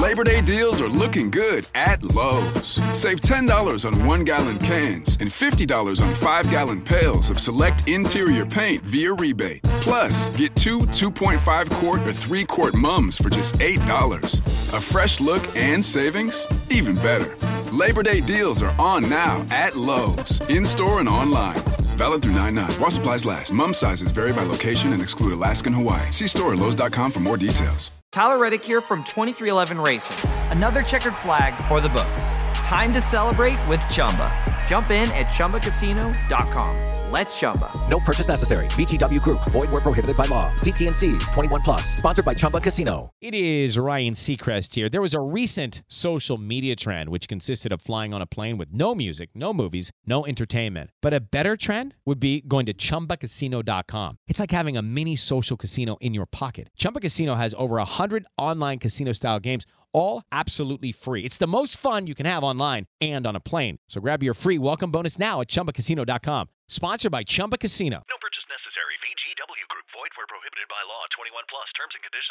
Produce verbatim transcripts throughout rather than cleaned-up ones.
Labor Day deals are looking good at Lowe's. Save ten dollars on one-gallon cans and fifty dollars on five-gallon pails of select interior paint via rebate. Plus, get two two point five quart or three quart mums for just eight dollars. A fresh look and savings? Even better. Labor Day deals are on now at Lowe's, in-store and online. Valid through nine nine. While supplies last. Mum sizes vary by location and exclude Alaska and Hawaii. See store at lowes dot com for more details. Tyler Reddick here from twenty-three eleven Racing. Another checkered flag for the books. Time to celebrate with Chumba. Jump in at chumba casino dot com. Let's Chumba. No purchase necessary. V G W Group. Void where prohibited by law. See T and C's. twenty-one plus. Sponsored by Chumba Casino. It is Ryan Seacrest here. There was a recent social media trend which consisted of flying on a plane with no music, no movies, no entertainment. But a better trend would be going to chumba casino dot com. It's like having a mini social casino in your pocket. Chumba Casino has over one hundred online casino-style games, all absolutely free. It's the most fun you can have online and on a plane. So grab your free welcome bonus now at chumba casino dot com. Sponsored by Chumba Casino. No purchase necessary. V G W Group. Void where prohibited by law. twenty-one plus. Terms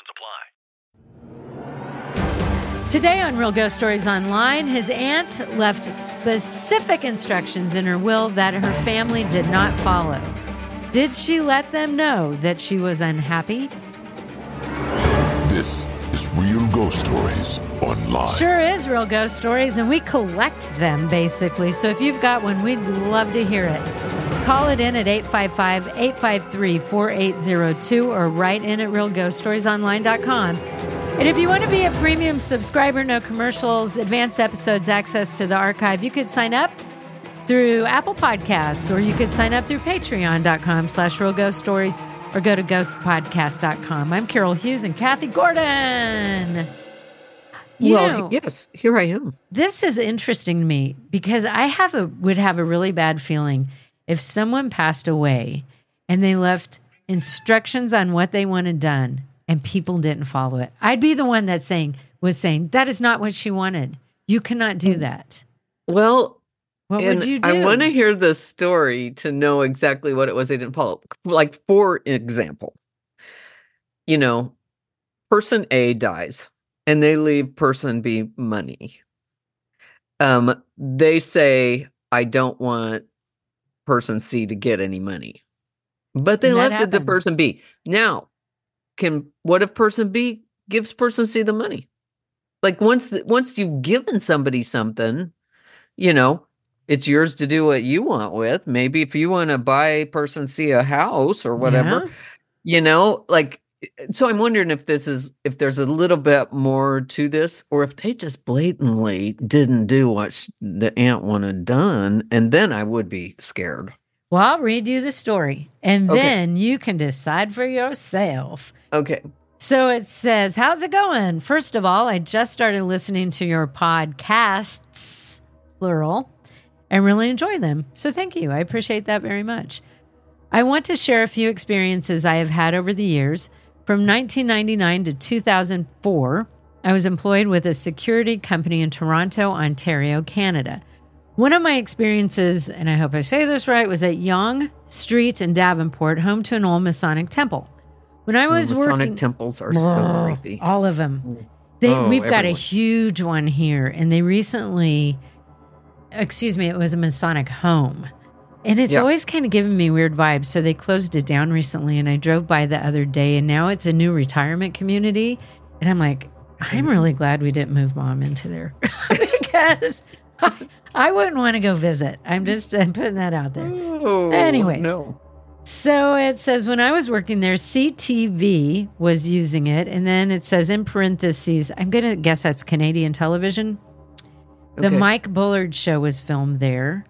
and conditions apply. Today on Real Ghost Stories Online, his aunt left specific instructions in her will that her family did not follow. Did she let them know that she was unhappy? This is Real Ghost Stories Online. Sure is Real Ghost Stories, and we collect them, basically. So if you've got one, we'd love to hear it. Call it in at eight five five, eight five three, four eight zero two or write in at real ghost stories online dot com. And if you want to be a premium subscriber, no commercials, advanced episodes, access to the archive, you could sign up through Apple Podcasts, or you could sign up through patreon dot com slash real ghost stories, or go to ghost podcast dot com. I'm Carol Hughes and Kathy Gordon. You well, know, yes, here I am. This is interesting to me because I have a would have a really bad feeling if someone passed away and they left instructions on what they wanted done and people didn't follow it. I'd be the one that saying was saying that is not what she wanted. You cannot do that. Well, what and would you do? I want to hear the story to know exactly what it was they didn't follow. Like, for example, you know, person A dies and they leave person B money. Um, they say, I don't want person C to get any money, but they And that left it to happens. person B. Now, can what if person B gives person C the money? Like, once the, once you've given somebody something, you know, it's yours to do what you want with. Maybe if you want to buy person C a house or whatever, Yeah. you know, like, so I'm wondering if this is, if there's a little bit more to this, or if they just blatantly didn't do what sh- the aunt wanted done. And then I would be scared. Well, I'll read you the story, and Okay. then you can decide for yourself. Okay. So it says, how's it going? First of all, I just started listening to your podcasts, plural, and really enjoy them. So thank you. I appreciate that very much. I want to share a few experiences I have had over the years. From nineteen ninety-nine to two thousand four, I was employed with a security company in Toronto, Ontario, Canada. One of my experiences, and I hope I say this right, was at Yonge Street in Davenport, home to an old Masonic temple. When I was Masonic working, temples are so Oh, creepy. all of them. They, Oh, we've got a everyone. huge one here, and they recently, excuse me, it was a Masonic home. And it's Yeah. always kind of given me weird vibes. So they closed it down recently, and I drove by the other day, and now it's a new retirement community. And I'm like, I'm really glad we didn't move Mom into there because I, I wouldn't want to go visit. I'm just uh, putting that out there. Oh, Anyways. no. So it says, when I was working there, C T V was using it. And then it says in parentheses, I'm going to guess that's Canadian television. The Okay. Mike Bullard show was filmed there.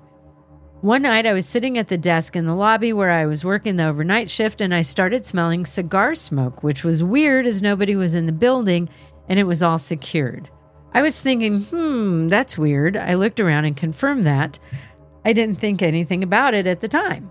One night I was sitting at the desk in the lobby where I was working the overnight shift, and I started smelling cigar smoke, which was weird as nobody was in the building and it was all secured. I was thinking, hmm, that's weird. I looked around and confirmed that. I didn't think anything about it at the time.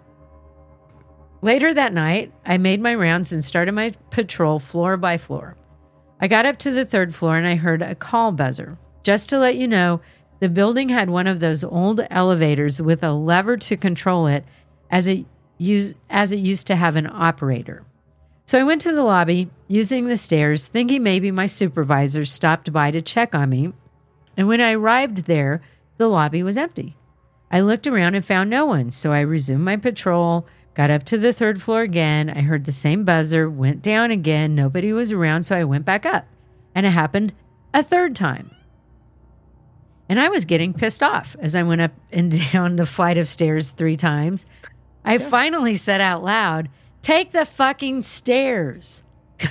Later that night, I made my rounds and started my patrol floor by floor. I got up to the third floor and I heard a call buzzer. Just to let you know, the building had one of those old elevators with a lever to control it, as it used, as it used to have an operator. So I went to the lobby, using the stairs, thinking maybe my supervisor stopped by to check on me. And when I arrived there, the lobby was empty. I looked around and found no one, so I resumed my patrol, got up to the third floor again. I heard the same buzzer, went down again. Nobody was around, so I went back up. And it happened a third time. And I was getting pissed off as I went up and down the flight of stairs three times. I yeah. finally said out loud, "Take the fucking stairs."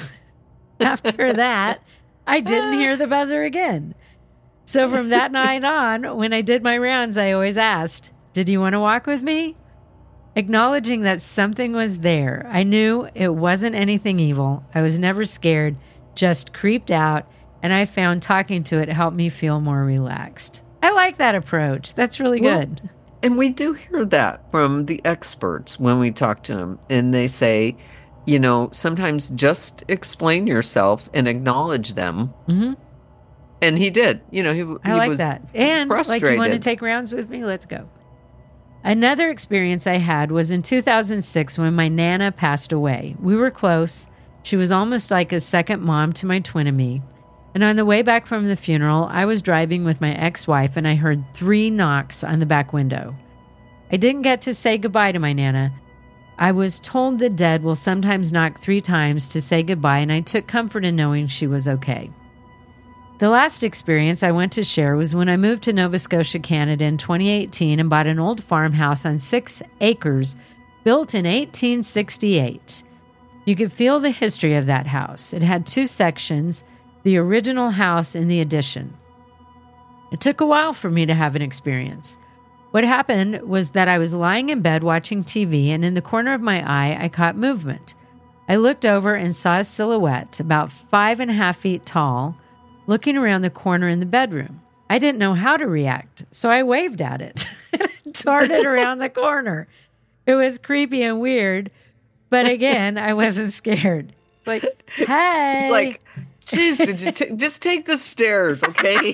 After that, I didn't hear the buzzer again. So from that night on, when I did my rounds, I always asked, "Did you want to walk with me?" Acknowledging that something was there. I knew it wasn't anything evil. I was never scared, just creeped out, and I found talking to it helped me feel more relaxed. I like that approach. That's really good. Well, and we do hear that from the experts when we talk to them, and they say, you know, sometimes just explain yourself and acknowledge them. Mm-hmm. And he did. You know, he, I he like was that. And frustrated. Like, you want to take rounds with me? Let's go. Another experience I had was in two thousand six when my Nana passed away. We were close. She was almost like a second mom to my twin and me. And on the way back from the funeral, I was driving with my ex-wife and I heard three knocks on the back window. I didn't get to say goodbye to my Nana. I was told the dead will sometimes knock three times to say goodbye, and I took comfort in knowing she was okay. The last experience I went to share was when I moved to Nova Scotia, Canada in twenty eighteen and bought an old farmhouse on six acres built in eighteen sixty-eight. You could feel the history of that house. It had two sections, the original house and the addition. It took a while for me to have an experience. What happened was that I was lying in bed watching T V, and in the corner of my eye, I caught movement. I looked over and saw a silhouette about five and a half feet tall, looking around the corner in the bedroom. I didn't know how to react, so I waved at it and darted around the corner. It was creepy and weird, but again, I wasn't scared. Like, hey. It's like, geez, did you t- just take the stairs, okay?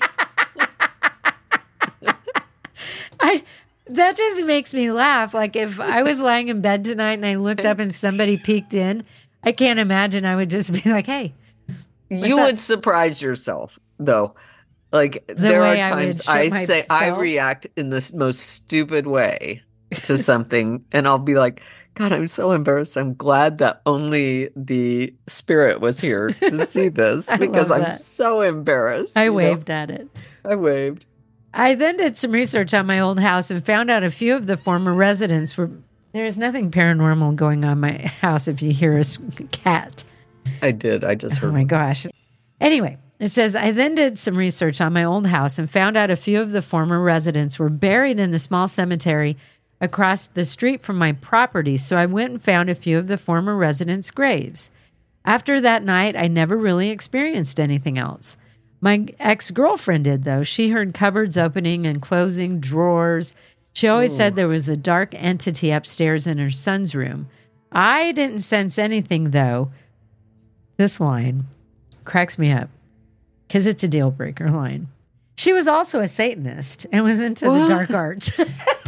I that just makes me laugh. Like, if I was lying in bed tonight and I looked up and somebody peeked in, I can't imagine I would just be like, hey. You up? would surprise yourself, though. Like, The there are way I would times shit I, say I myself? react in the most stupid way to something, and I'll be like, God, I'm so embarrassed. I'm glad that only the spirit was here to see this I because love I'm that. so embarrassed. I you know? waved at it. I waved. I then did some research on my old house and found out a few of the former residents were. There's nothing paranormal going on in my house if you hear a s- cat. I did. I just heard. Oh my gosh. Anyway, it says, I then did some research on my old house and found out a few of the former residents were buried in the small cemetery across the street from my property. So I went and found a few of the former residents' graves. After that night, I never really experienced anything else. My ex-girlfriend did, though. She heard cupboards opening and closing, drawers. She always Ooh. said there was a dark entity upstairs in her son's room. I didn't sense anything, though. This line cracks me up because it's a deal breaker line. She was also a Satanist and was into What? the dark arts.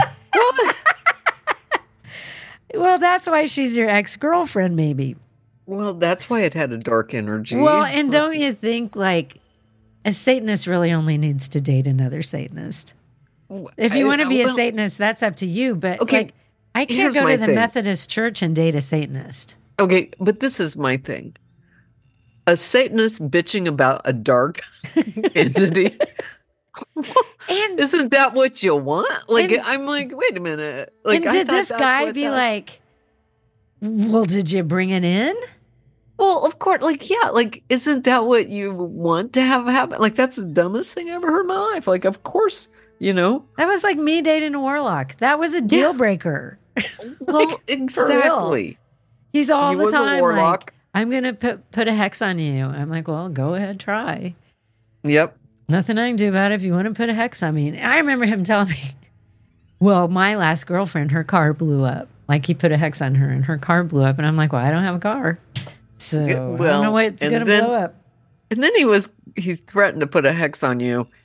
Well, that's why she's your ex-girlfriend, maybe. Well, that's why it had a dark energy. Well, and Let's- don't you think, like, a Satanist really only needs to date another Satanist? If you I- want to be a well, Satanist, that's up to you. But, Okay, like, I can't here's go my to the thing. Methodist church and date a Satanist. Okay, but this is my thing. A Satanist bitching about a dark entity. And Isn't that what you want? Like, And- I'm like, wait a minute. Like, and I did thought this that's guy what be that- like, well, did you bring it in? Well, of course, like, yeah, like, isn't that what you want to have happen? Like, that's the dumbest thing I ever heard in my life. Like, of course, you know. That was like me dating a warlock. That was a deal Yeah. breaker. Well, exactly. He's all He the was a time warlock. like, I'm going to put, put a hex on you. I'm like, well, go ahead, try. Yep. Nothing I can do about it if you want to put a hex on me. And I remember him telling me, well, my last girlfriend, her car blew up. Like, he put a hex on her and her car blew up. And I'm like, well, I don't have a car. So Yeah, I don't well, know what's and going to then- blow up. And then he was, he threatened to put a hex on you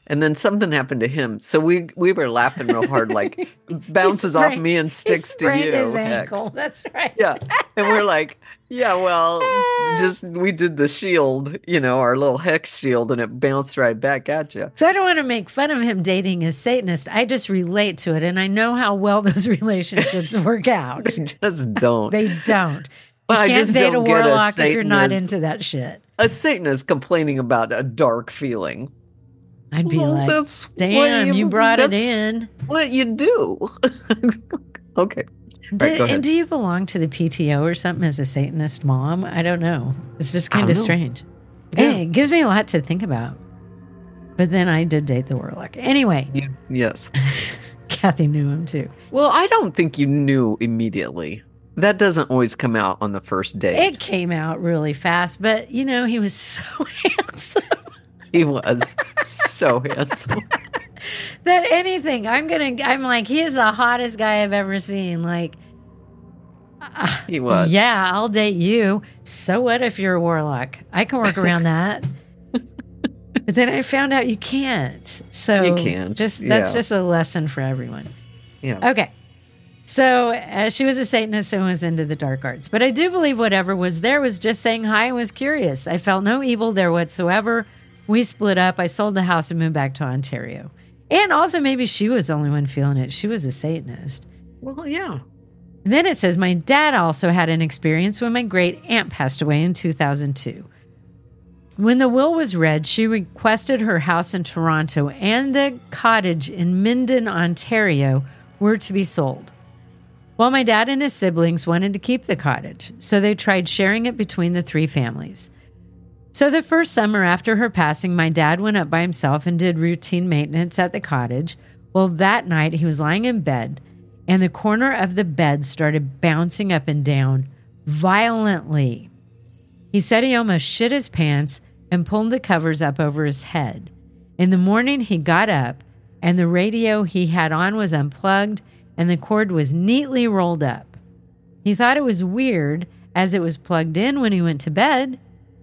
And then something happened to him. So we we were laughing real hard, like bounces sprained, off me and sticks he to you. sprained his Hex. ankle. That's right. Yeah. And we're like, yeah, well, just we did the shield, you know, our little hex shield, and it bounced right back at you. So I don't want to make fun of him dating a Satanist. I just relate to it, and I know how well those relationships work out. They just don't. They don't. Well, I You can't just date a don't get a warlock if you're not Satanist. into that shit. A Satanist complaining about a dark feeling. I'd be Well, like, that's what damn, you, brought it that's in. What you do. Okay. Did, Right, go ahead. and do you belong to the P T O or something as a Satanist mom? I don't know. It's just I kind don't of know. strange. Yeah. Hey, it gives me a lot to think about. But then I did date the warlock. Anyway, You, yes. Kathy knew him too. Well, I don't think you knew immediately. That doesn't always come out on the first date. It came out really fast, but you know, he was so handsome He was so handsome. that anything, I'm going to, I'm like, he is the hottest guy I've ever seen. Like, He was. yeah, I'll date you. So what if you're a warlock? I can work around that. But then I found out you can't. So You can't, Just that's yeah. just a lesson for everyone. Yeah. Okay. So uh, she was a Satanist and was into the dark arts. But I do believe whatever was there was just saying hi and was curious. I felt no evil there whatsoever. We split up. I sold the house and moved back to Ontario. And also maybe she was the only one feeling it. She was a Satanist. Well, yeah. And then it says, my dad also had an experience when my great aunt passed away in two thousand two. When the will was read, she requested her house in Toronto and the cottage in Minden, Ontario, were to be sold. Well, my dad and his siblings wanted to keep the cottage, so they tried sharing it between the three families. So the first summer after her passing, my dad went up by himself and did routine maintenance at the cottage. Well, that night he was lying in bed, and the corner of the bed started bouncing up and down violently. He said he almost shit his pants and pulled the covers up over his head. In the morning, he got up, and the radio he had on was unplugged, and the cord was neatly rolled up. He thought it was weird, as it was plugged in when he went to bed.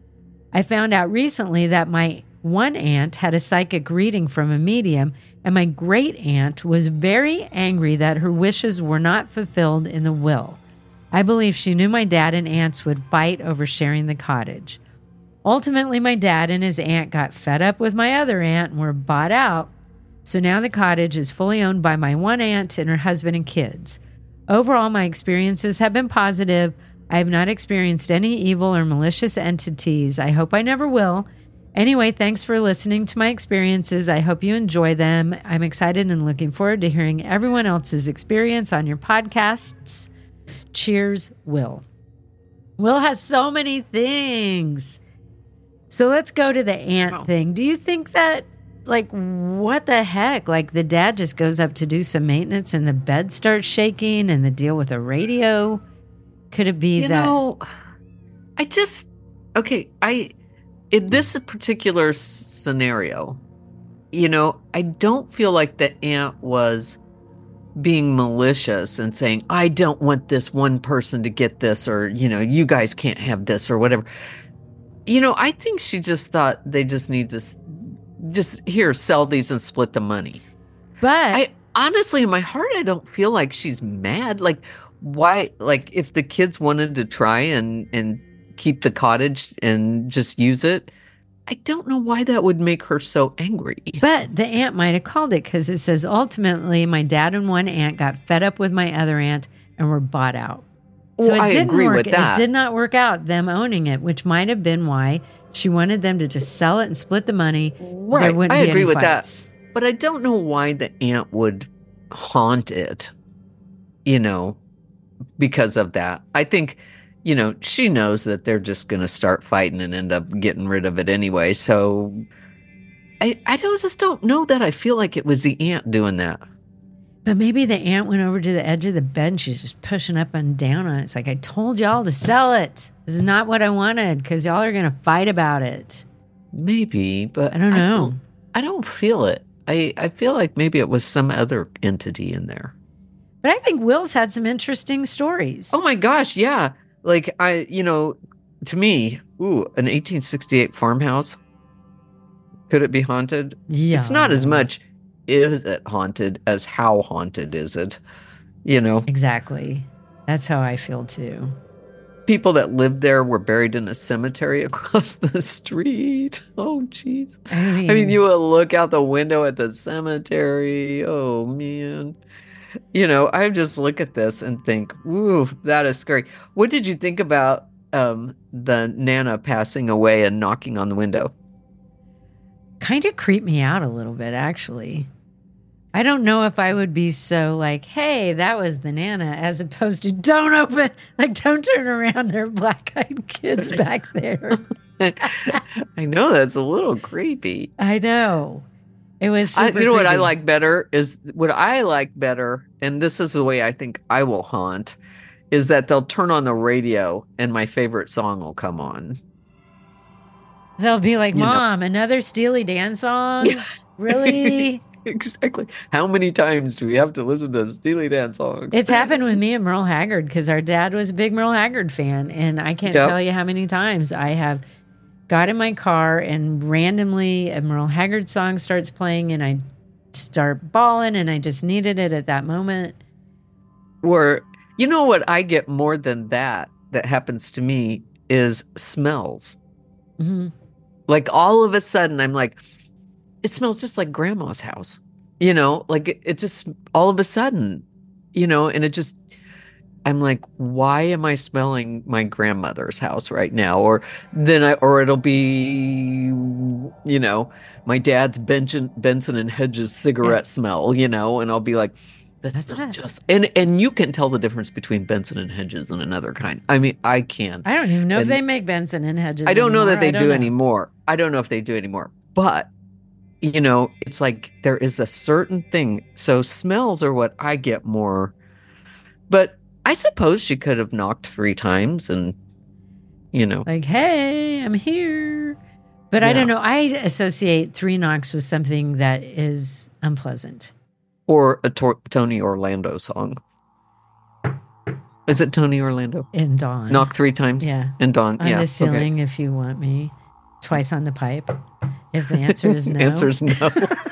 I found out recently that my one aunt had a psychic reading from a medium, and my great aunt was very angry that her wishes were not fulfilled in the will. I believe she knew my dad and aunts would fight over sharing the cottage. Ultimately, my dad and his aunt got fed up with my other aunt and were bought out. So now the cottage is fully owned by my one aunt and her husband and kids. Overall, my experiences have been positive. I have not experienced any evil or malicious entities. I hope I never will. Anyway, thanks for listening to my experiences. I hope you enjoy them. I'm excited and looking forward to hearing everyone else's experience on your podcasts. Cheers, Will. Will has so many things. So let's go to the aunt Wow. thing. Do you think that, like, what the heck? Like, the dad just goes up to do some maintenance and the bed starts shaking and the deal with the radio? Could it be You that? know, I just, okay, I, in this particular s- scenario, you know, I don't feel like the aunt was being malicious and saying, I don't want this one person to get this, or, you know, you guys can't have this, or whatever. You know, I think she just thought they just need to s- just here, sell these and split the money. but I honestly, in my heart, I don't feel like she's mad. Like, why? Like, if the kids wanted to try and and keep the cottage and just use it, I don't know why that would make her so angry. But the aunt might have called it because it says ultimately my dad and one aunt got fed up with my other aunt and were bought out. So Well, it I didn't agree work. with that. It did not work out, them owning it, which might have been why she wanted them to just sell it and split the money. There Right, wouldn't I be agree any with fights. that. But I don't know why the aunt would haunt it, you know, because of that. I think, you know, she knows that they're just going to start fighting and end up getting rid of it anyway. So I, I don't just don't know that I feel like it was the aunt doing that. But maybe the aunt went over to the edge of the bed and she's just pushing up and down on it. It's like, I told y'all to sell it. This is not what I wanted because y'all are going to fight about it. Maybe, but I don't know. I don't, I don't feel it. I, I feel like maybe it was some other entity in there. But I think Will's had some interesting stories. Oh my gosh, yeah. Like, I, you know, to me, ooh, an eighteen sixty-eight farmhouse Could it be haunted? Yeah. It's not as much, is it haunted, as how haunted is it? You know? Exactly. That's how I feel too. People that lived there were buried in a cemetery across the street. Oh, jeez. I mean, I mean, you would look out the window at the cemetery. Oh, man. You know, I just look at this and think, ooh, that is scary. What did you think about um, the Nana passing away and knocking on the window? kind of creeped me out a little bit, actually. I don't know if I would be so like, hey, that was the Nana, as opposed to don't open, like, don't turn around. There are black-eyed kids back there. I know, that's a little creepy. I know. It was I, super you know what I creepy. like better is what I like better, and this is the way I think I will haunt, is that they'll turn on the radio and my favorite song will come on. They'll be like, You know. Mom, another Steely Dan song? Really? Exactly. How many times do we have to listen to Steely Dan songs? It's happened with me and Merle Haggard because our dad was a big Merle Haggard fan. And I can't Yep. tell you how many times I have got in my car and randomly a Merle Haggard song starts playing and I start bawling and I just needed it at that moment. Or, you know what I get more than that that happens to me is smells. hmm Like all of a sudden I'm like, it smells just like grandma's house, you know, like it, it just all of a sudden, you know, and it just, I'm like, why am I smelling my grandmother's house right now? Or then I, or it'll be, you know, my dad's Benson, Benson and Hedges cigarette smell, you know, and I'll be like, that That's smells it. just, and, and you can tell the difference between Benson and Hedges and another kind. I mean, I can. I don't even know if And they make Benson and Hedges. I don't know anymore. that they I don't do know. anymore. I don't know if they do anymore, but you know, it's like there is a certain thing. So smells are what I get more. But I suppose she could have knocked three times and, you know. Like, hey, I'm here. But I Yeah. don't know. I associate three knocks with something that is unpleasant. Or a Tor- Tony Orlando song. Is it Tony Orlando? In Dawn. Knock three times? Yeah. And Dawn. On yeah. the ceiling, if you want me. Twice on the pipe. If the answer is no. Answer is no.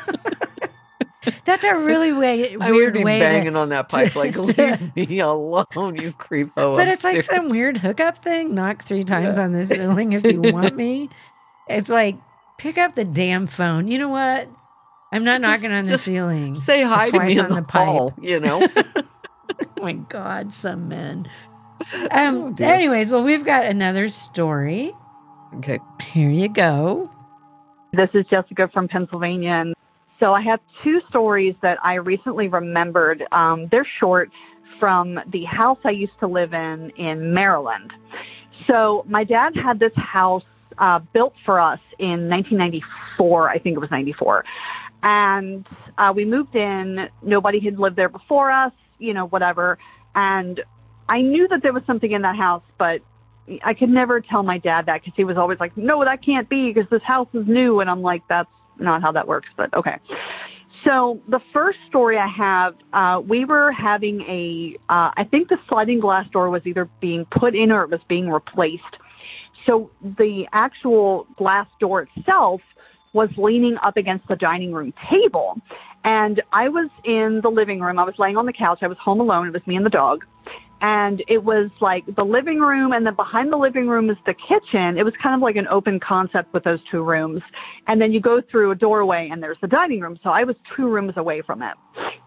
That's a really way, weird I would be way banging to, on that pipe like, to- leave me alone, you creepo. But it's like upstairs." some weird hookup thing. Knock three times on the ceiling if you want me. It's like, pick up the damn phone. You know what? I'm not Just- knocking on the just ceiling. Say hi to Twice me in on the, the pipe. hall, you know? Oh my God, some men. Um. Oh, dear. anyways, well, we've got another story. Okay. Here you go. This is Jessica from Pennsylvania. And so I have two stories that I recently remembered. Um, they're short from the house I used to live in in Maryland. So my dad had this house uh, built for us in nineteen ninety-four. I think it was ninety-four. And uh, we moved in. Nobody had lived there before us, you know, whatever. And I knew that there was something in that house, but I could never tell my dad that because he was always like, no, that can't be because this house is new. And I'm like, that's not how that works, but okay. So the first story I have, uh, we were having a, uh, I think the sliding glass door was either being put in or it was being replaced. So the actual glass door itself was leaning up against the dining room table. And I was in the living room. I was laying on the couch. I was home alone. It was me and the dog. And it was like the living room, and then behind the living room is the kitchen. It was kind of like an open concept with those two rooms. And then you go through a doorway, and there's the dining room. So I was two rooms away from it.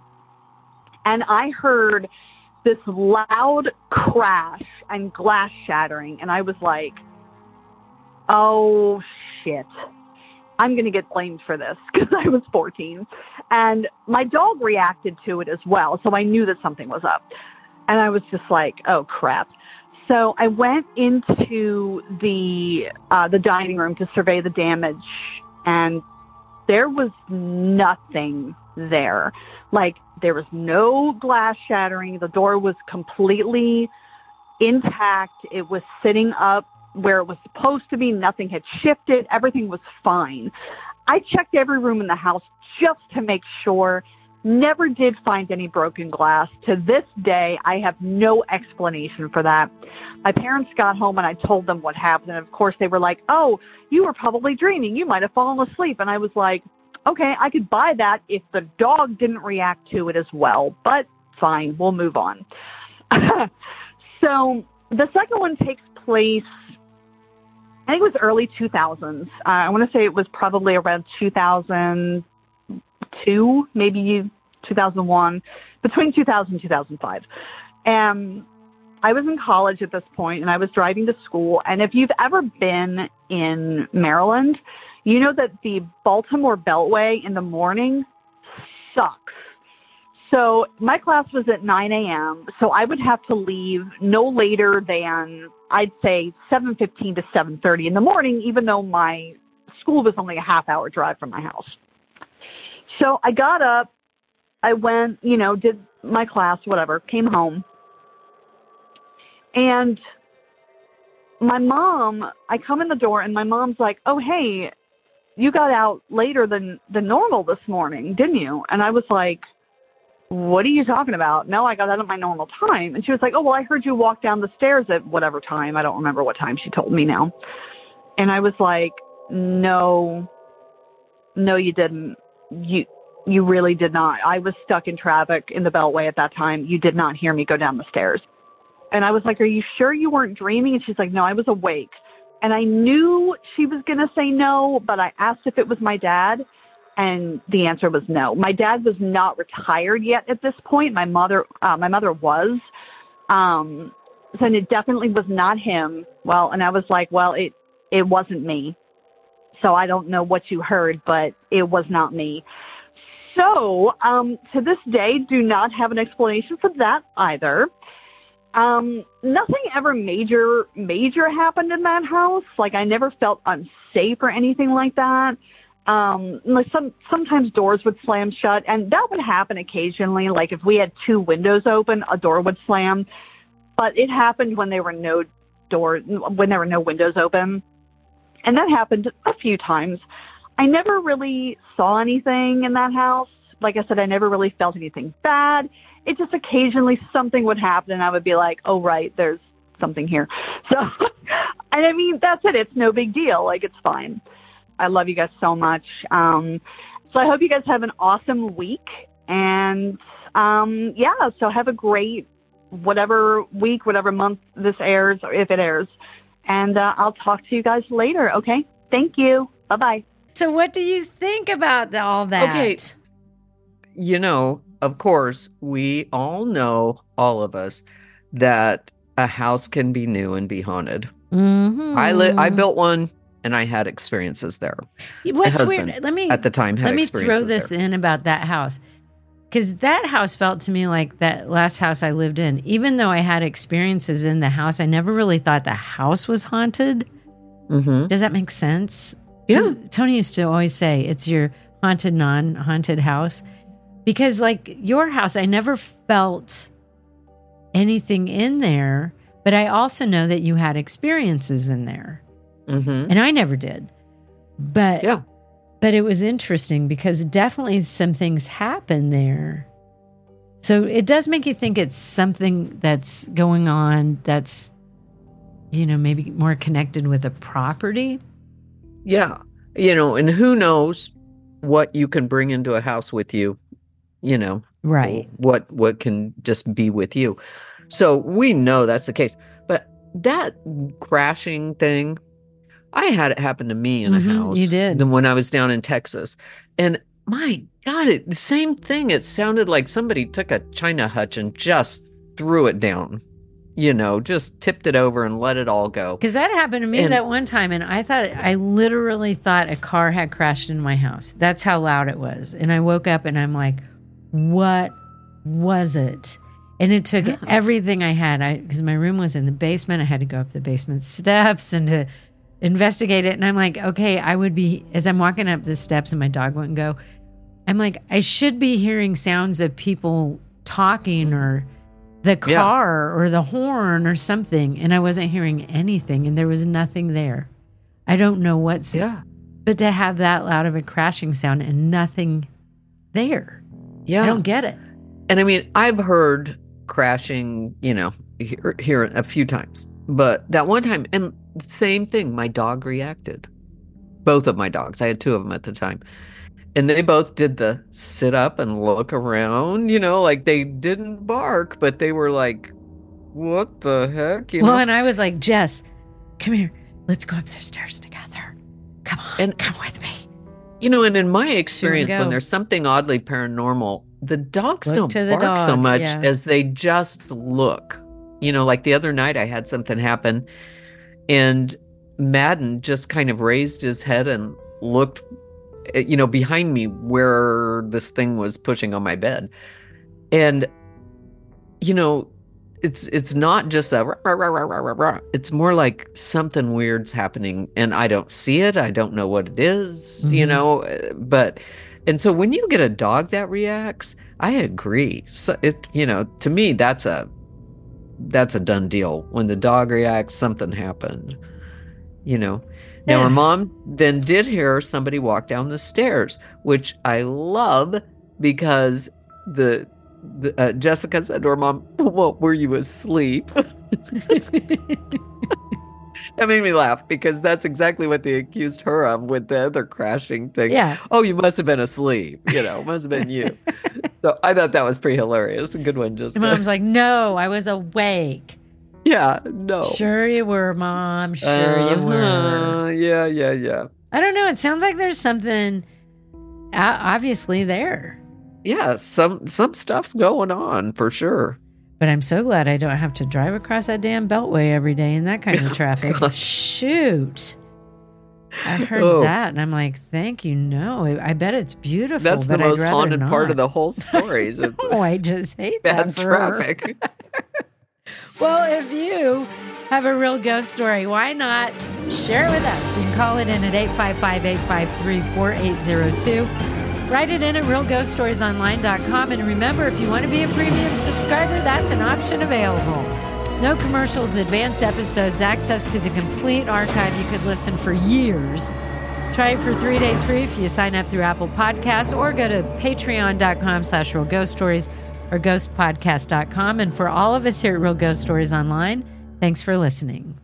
And I heard this loud crash and glass shattering. And I was like, oh, shit. I'm going to get blamed for this because I was fourteen. And my dog reacted to it as well. So I knew that something was up. And I was just like, oh, crap. So I went into the uh, the dining room to survey the damage, and there was nothing there. Like, there was no glass shattering. The door was completely intact. It was sitting up where it was supposed to be. Nothing had shifted. Everything was fine. I checked every room in the house just to make sure Never did find any broken glass. To this day, I have no explanation for that. My parents got home and I told them what happened. And of course, they were like, oh, you were probably dreaming. You might have fallen asleep. And I was like, okay, I could buy that if the dog didn't react to it as well. But fine, we'll move on. So the second one takes place, I think it was early two thousands. Uh, I want to say it was probably around two thousand two, maybe two thousand one, between two thousand and two thousand five. And I was in college at this point, and I was driving to school. And if you've ever been in Maryland, you know that the Baltimore Beltway in the morning sucks. So my class was at nine a.m., so I would have to leave no later than, I'd say, seven fifteen to seven thirty in the morning, even though my school was only a half-hour drive from my house. So I got up, I went, you know, did my class, whatever, came home. And my mom, I come in the door, and my mom's like, oh, hey, you got out later than, than normal this morning, didn't you? And I was like, what are you talking about? No, I got out at my normal time. And she was like, oh, well, I heard you walk down the stairs at whatever time. I don't remember what time she told me now. And I was like, no, no, you didn't. You, you really did not. I was stuck in traffic in the Beltway at that time. You did not hear me go down the stairs. And I was like, are you sure you weren't dreaming? And she's like, no, I was awake. And I knew she was going to say no, but I asked if it was my dad. And the answer was no. My dad was not retired yet at this point. My mother, uh, my mother was. Um, so it definitely was not him. Well, and I was like, well, it, it wasn't me. So I don't know what you heard, but it was not me. So um, to this day, do not have an explanation for that either. Um, nothing ever major, major happened in that house. Like I never felt unsafe or anything like that. Um, like some, sometimes doors would slam shut, and that would happen occasionally. Like if we had two windows open, a door would slam, but it happened when there were no doors, when there were no windows open. And that happened a few times. I never really saw anything in that house. Like I said, I never really felt anything bad. It just occasionally something would happen and I would be like, oh, right, there's something here. So, and I mean, that's it. It's no big deal. Like, it's fine. I love you guys so much. Um, so I hope you guys have an awesome week. And um, yeah, so have a great whatever week, whatever month this airs, or if it airs. And uh, I'll talk to you guys later. Okay. Thank you. Bye-bye. So what do you think about the, all that? Okay. You know, of course, we all know, all of us, that a house can be new and be haunted. Mm-hmm. I li- I built one and I had experiences there. What's weird? Let me at the time had let me throw this there. in about that house, because that house felt to me like that last house I lived in. Even though I had experiences in the house, I never really thought the house was haunted. Mm-hmm. Does that make sense? Yeah. Tony used to always say it's your haunted, non-haunted house. Because like your house, I never felt anything in there, but I also know that you had experiences in there. Mm-hmm. And I never did. But yeah. But it was interesting because definitely some things happen there. So it does make you think it's something that's going on that's, you know, maybe more connected with a property. Yeah. You know, and who knows what you can bring into a house with you, you know. Right. What what can just be with you. So we know that's the case. But that crashing thing, I had it happen to me in a mm-hmm, house. You did. When I was down in Texas. And my God, it the same thing. It sounded like somebody took a china hutch and just threw it down. You know, just tipped it over and let it all go. Because that happened to me and, that one time, and I thought, I literally thought a car had crashed in my house. That's how loud it was. And I woke up and I'm like, what was it? And it took yeah. everything I had. I because my room was in the basement. I had to go up the basement steps and to investigate it. And I'm like, okay, I would be, as I'm walking up the steps and my dog wouldn't go, I'm like, I should be hearing sounds of people talking or the car yeah. or the horn or something. And I wasn't hearing anything and there was nothing there. I don't know what's, yeah. but to have that loud of a crashing sound and nothing there. Yeah. I don't get it. And I mean, I've heard crashing, you know, here, here a few times, but that one time, and same thing, my dog reacted. Both of my dogs. I had two of them at the time. And they both did the sit up and look around, you know, like they didn't bark, but they were like, what the heck? You well, know? and I was like, Jess, come here. Let's go up the stairs together. Come on, and come with me. You know, and in my experience, go. when there's something oddly paranormal, the dogs Look don't to the bark so dog, much yeah. as they just look. You know, like the other night I had something happen and Madden just kind of raised his head and looked, you know, behind me where this thing was pushing on my bed. And, you know, it's it's not just a rah, rah, rah, rah, rah, rah. It's more like something weird's happening and I don't see it. I don't know what it is, mm-hmm. you know, but, and so when you get a dog that reacts, I agree. So it, you know, to me, that's a, that's a done deal. When the dog reacts, something happened, you know. Now, Yeah. her mom then did hear somebody walk down the stairs, which I love because the, the uh, Jessica said to her mom, "What, were you asleep?" That made me laugh because that's exactly what they accused her of with the other crashing thing. Yeah. Oh, you must have been asleep. You know, must have been you. So I thought that was pretty hilarious. A good one, Jessica. The mom's like, no, I was awake. Yeah, no. Sure you were, Mom. Sure uh-huh. you were. Yeah, yeah, yeah. I don't know. It sounds like there's something uh, obviously there. Yeah, some some stuff's going on for sure. But I'm so glad I don't have to drive across that damn beltway every day in that kind of traffic. Shoot. I heard Oh. that and I'm like, thank you. No, I bet it's beautiful. That's the but I'd most rather haunted not. part of the whole story. Is No, I just hate bad that for her. traffic. Well, if you have a real ghost story, why not share it with us? You can call it in at eight five five, eight five three, four eight zero two. Write it in at real ghost stories online dot com. And remember, if you want to be a premium subscriber, that's an option available. No commercials, advanced episodes, access to the complete archive. You could listen for years. Try it for three days free if you sign up through Apple Podcasts or go to patreon dot com slash real ghost stories or ghost podcast dot com. And for all of us here at Real Ghost Stories Online, thanks for listening.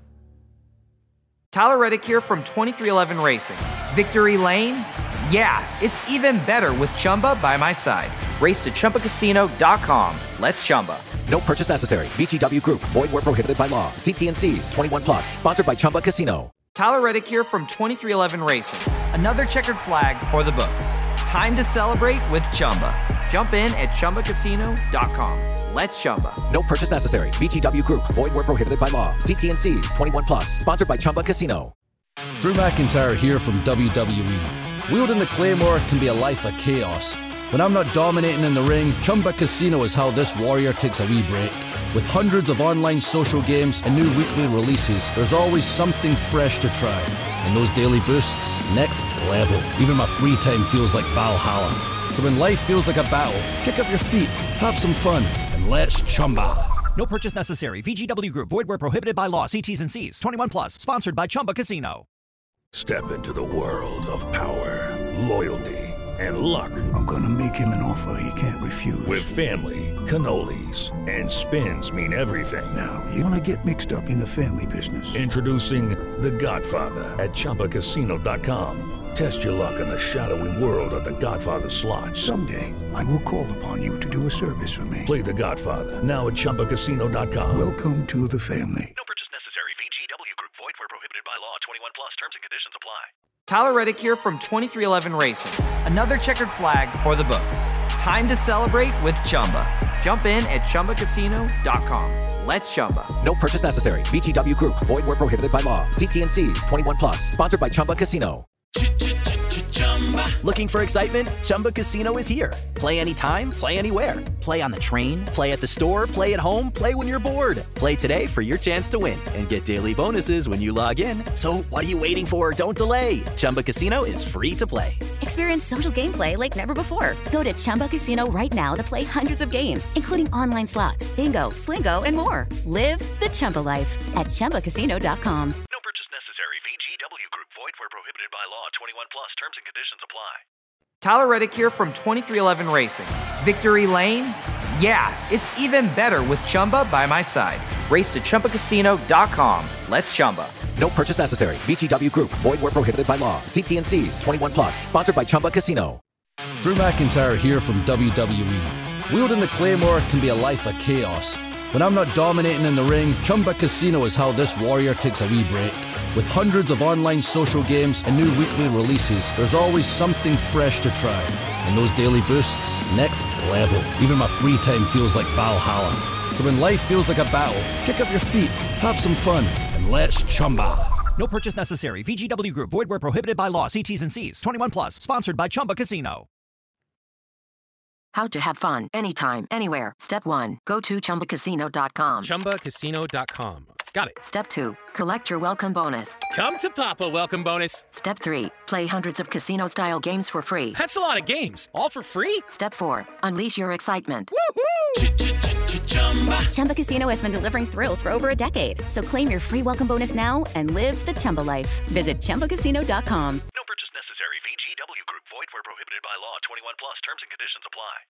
Tyler Reddick here from twenty-three eleven Racing. Victory Lane? Yeah, it's even better with Chumba by my side. Race to Chumba Casino dot com. Let's Chumba. No purchase necessary. V G W Group. Void where prohibited by law. See T N Cs. twenty-one plus. Sponsored by Chumba Casino. Tyler Reddick here from twenty-three eleven Racing. Another checkered flag for the books. Time to celebrate with Chumba. Jump in at Chumba Casino dot com. Let's Chumba. No purchase necessary. V G W Group. Void where prohibited by law. See T N Cs. twenty-one plus. Sponsored by Chumba Casino. Drew McIntyre here from W W E. Wielding the Claymore can be a life of chaos. When I'm not dominating in the ring, Chumba Casino is how this warrior takes a wee break. With hundreds of online social games and new weekly releases, there's always something fresh to try. And those daily boosts, next level. Even my free time feels like Valhalla. So when life feels like a battle, kick up your feet, have some fun, and let's Chumba. No purchase necessary. V G W Group. Void where prohibited by law. See T's and C's. twenty-one plus. Sponsored by Chumba Casino. Step into the world of power, loyalty, and luck. I'm gonna make him an offer he can't refuse. With family, cannolis, and spins mean everything. Now, you wanna get mixed up in the family business. Introducing The Godfather at Chumba Casino dot com. Test your luck in the shadowy world of The Godfather slot. Someday, I will call upon you to do a service for me. Play The Godfather now at Chumba Casino dot com. Welcome to the family. No purchase necessary. V G W Group. Void where prohibited by law. twenty-one plus. Terms and conditions apply. Tyler Reddick here from twenty-three eleven Racing. Another checkered flag for the books. Time to celebrate with Chumba. Jump in at Chumba Casino dot com. Let's Chumba. No purchase necessary. V G W Group. Void where prohibited by law. See T N Cs. twenty-one plus. Sponsored by Chumba Casino. Looking for excitement? Chumba Casino is here. Play anytime, play anywhere. Play on the train, play at the store, play at home, play when you're bored. Play today for your chance to win and get daily bonuses when you log in. So what are you waiting for? Don't delay. Chumba Casino is free to play. Experience social gameplay like never before. Go to Chumba Casino right now to play hundreds of games, including online slots, bingo, Slingo, and more. Live the Chumba life at Chumba Casino dot com. No purchase necessary. V G W Group. Void where prohibited by law. twenty-one plus. Terms and conditions apply. Tyler Reddick here from twenty-three eleven Racing. Victory Lane? Yeah, it's even better with Chumba by my side. Race to Chumba Casino dot com. Let's Chumba. No purchase necessary. V G W Group. Void where prohibited by law. See T and C's. twenty-one plus. Sponsored by Chumba Casino. Drew McIntyre here from W W E. Wielding the Claymore can be a life of chaos. When I'm not dominating in the ring, Chumba Casino is how this warrior takes a wee break. With hundreds of online social games and new weekly releases, there's always something fresh to try. And those daily boosts, next level. Even my free time feels like Valhalla. So when life feels like a battle, kick up your feet, have some fun, and let's Chumba. No purchase necessary. V G W Group. Void where prohibited by law. See T's and C's. twenty-one plus. Sponsored by Chumba Casino. How to have fun anytime, anywhere. Step one. Go to Chumba Casino dot com. Chumba Casino dot com. Got it. Step two. Collect your welcome bonus. Come to Papa welcome bonus. Step three. Play hundreds of casino-style games for free. That's a lot of games. All for free? Step four. Unleash your excitement. Woohoo! Chumba Casino has been delivering thrills for over a decade. So claim your free welcome bonus now and live the Chumba life. Visit Chumba Casino dot com.